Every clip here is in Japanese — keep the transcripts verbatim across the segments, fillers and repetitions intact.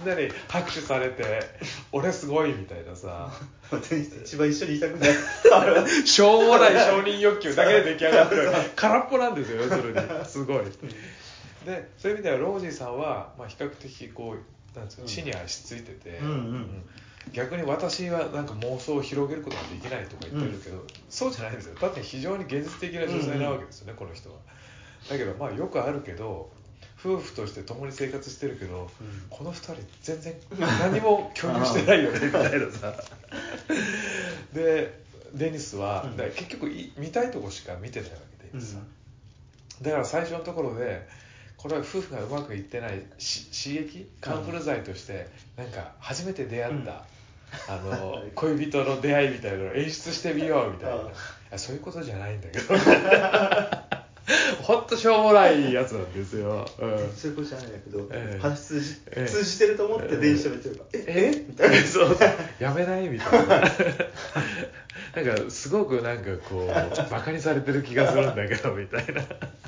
んなに拍手されて俺すごいみたいなさ一番一緒にいたくないしょうもない承認欲求だけで出来上がってる空っぽなんですよ要するにすごいでそういう意味ではロージーさんは、まあ、比較的こうなんつうの地に足ついてて、うんうんうん、逆に私はなんか妄想を広げることができないとか言ってるけど、うん、そうじゃないんですよ。だって非常に現実的な女性なわけですよね、うんうん、この人は。だけどまあよくあるけど夫婦として共に生活してるけど、うん、このふたり全然何も共有してないよねみたいなさでデニスは、うん、だから結局見たいとこしか見てないわけでさ、うん、だから最初のところでこれは夫婦がうまくいってない刺激カンフル剤としてなんか初めて出会った、うん、あの恋人の出会いみたいなのを演出してみようみたいなそういうことじゃないんだけどほんとしょうもないやつなんですよ、 うん、そういうことじゃないんだけど、えー、話通じ、えー、通じてると思って電車見てるから、えー、ええみたいなそうやめないみたいななんかすごくなんかこうバカにされてる気がするんだけどみたいな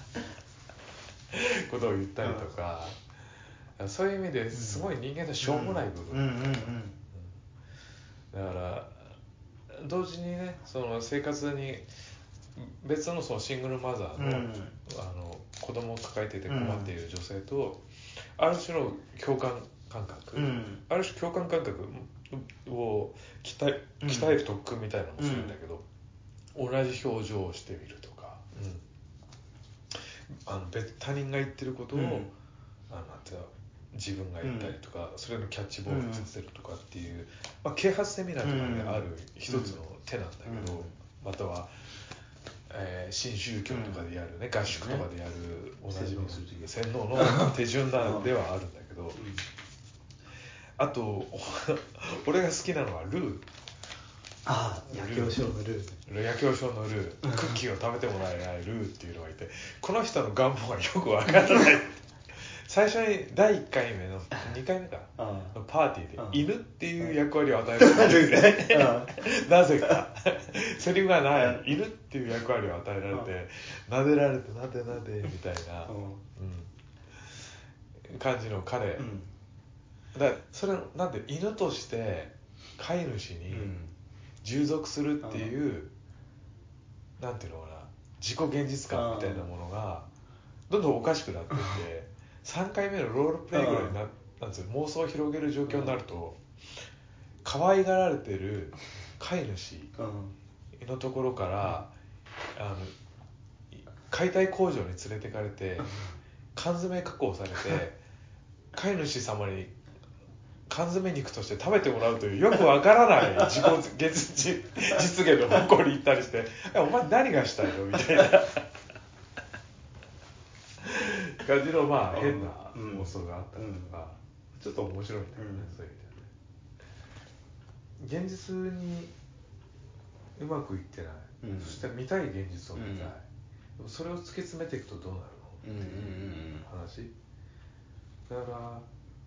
ことを言ったりとか、うん、そういう意味ですごい人間のしょうもない部分だから同時にねその生活に別のそのシングルマザーの、うん、あの子供を抱えていて困っている女性と、うん、ある種の共感感覚、うん、ある種共感感覚を鍛え、鍛える特訓みたいなのもするんだけど、うん、同じ表情をしてみるとか、うん、あの別他人が言ってることを、うん、あのなんていうの自分が言ったりとか、うん、それのキャッチボールさせるとかっていう、まあ、啓発セミナーとかね、うん、ある一つの手なんだけど、うん、または、えー、新宗教とかでやるね、うん、合宿とかでやるおなじみの洗脳の手順なんではあるんだけど、うん、あと俺が好きなのはルーああ、野球少のルー野球少のルークッキーを食べてもらえないルーっていうのがいてこの人の願望がよくわからない最初にだいいっかいめのにかいめかのパーティーで犬っていう役割を与えられてなぜかセリフがない犬っていう役割を与えられて撫でられてなでなでみたいな、うん、感じの彼、うん、だからそれなんで犬として飼い主に従属するっていう、うん、なんていうのかな自己現実感みたいなものがどんどんおかしくなっていってさんかいめのロールプレイぐらいにななんつう妄想を広げる状況になると可愛がられてる飼い主のところからあの解体工場に連れてかれて缶詰加工されて飼い主様に缶詰肉として食べてもらうというよくわからない自己実現の方向に行ったりしてお前何がしたいのみたいな感じのまあ変な妄想があったりとか、うん、ちょっと面白いんだけどね、うん、そういう意味ではね現実にうまくいってない、うん、そして見たい現実を見たい、うん、それを突き詰めていくとどうなるのっていう話だから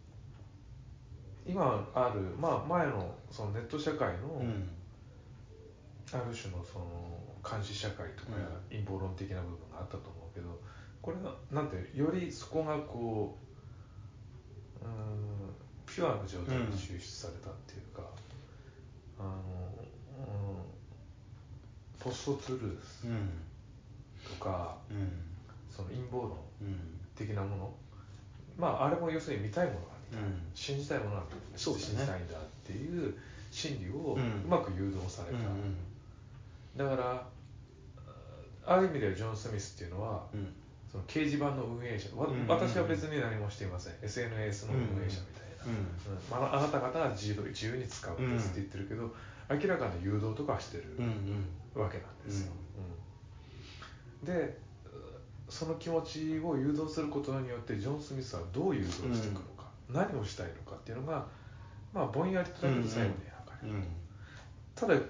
今ある、まあ、前のそのネット社会の、うん、ある種のその監視社会とかや陰謀論的な部分があったと思うけどこれがなんてよりそこがこう、うーんピュアな状態に抽出されたっていうか、うん、あの、うん、ポストトゥルースとか、うん、その陰謀論的なもの、まああれも要するに見たいものが見たい、うん、信じたいものは信じたいんだっていう心理をうまく誘導された、うんうん、だからある意味ではジョン・スミスっていうのは、うん、その掲示板の運営者、うんうんうん、私は別に何もしていません エスエヌエス の運営者みたいな、うんうんうん、あなた方が自由、自由に使うんですって言ってるけど、うん、明らかな誘導とかはしてるわけなんですよ、うんうん、でその気持ちを誘導することによってジョン・スミスはどう誘導していくのか、うん、何をしたいのかっていうのがまあぼんやりとだけど最後に描かれる、うんうん、ただ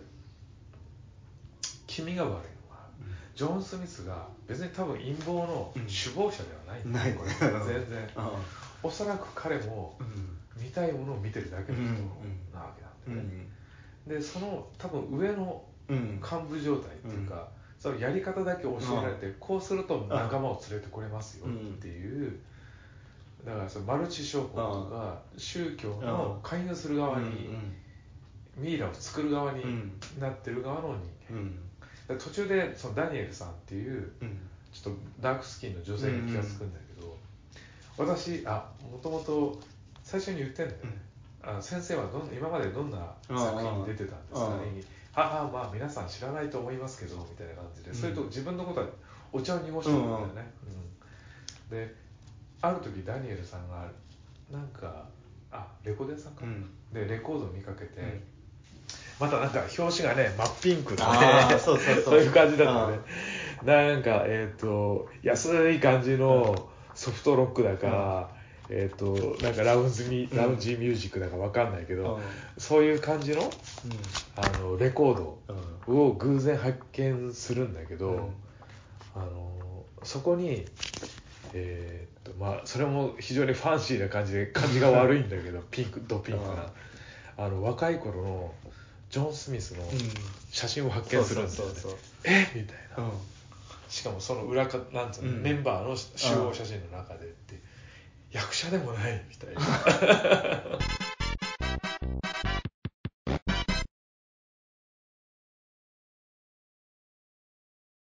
気味が悪いのは、うん、ジョン・スミスが別に多分陰謀の首謀者ではないんだよ、うん、これ全然おそらく彼も見たいものを見てるだけの人なわけなんだよね、うんうん、でその多分上の幹部状態っていうか、うん、そのやり方だけ教えられて、うん、こうすると仲間を連れてこれますよっていうだからそのマルチ商法とか宗教の介入する側に、ミイラを作る側になってる側の人間、うん、途中でそのダニエルさんっていうちょっとダークスキンの女性に気がつくんだけど、うんうん、私あもともと最初に言ってんだよね、うん、あ先生はどん今までどんな作品に出てたんですかね、ははまあ皆さん知らないと思いますけどみたいな感じで、うん、それと自分のことはお茶を濁してるんだよね、うんうん、である時ダニエルさんがなんかあレコード屋さんか、うん、でレコードを見かけて、うん、またなんか表紙がね真っピンクのねそうそうそうそういう感じだったね、なんかえっ、ー、と安い感じのソフトロックだか、うん、えっ、ー、となんかラウンジミ、ラウンジミュージックだかわかんないけど、うん、そういう感じの、うん、あのレコードを偶然発見するんだけど、うん、あのそこにえー、っとまあそれも非常にファンシーな感じで感じが悪いんだけどピンクドピンクなあの若い頃のジョン・スミスの写真を発見するんですよね、うん、えみたいな、うん、しかもその裏かなんつうの、うん、メンバーの集合写真の中でって役者でもないみたいな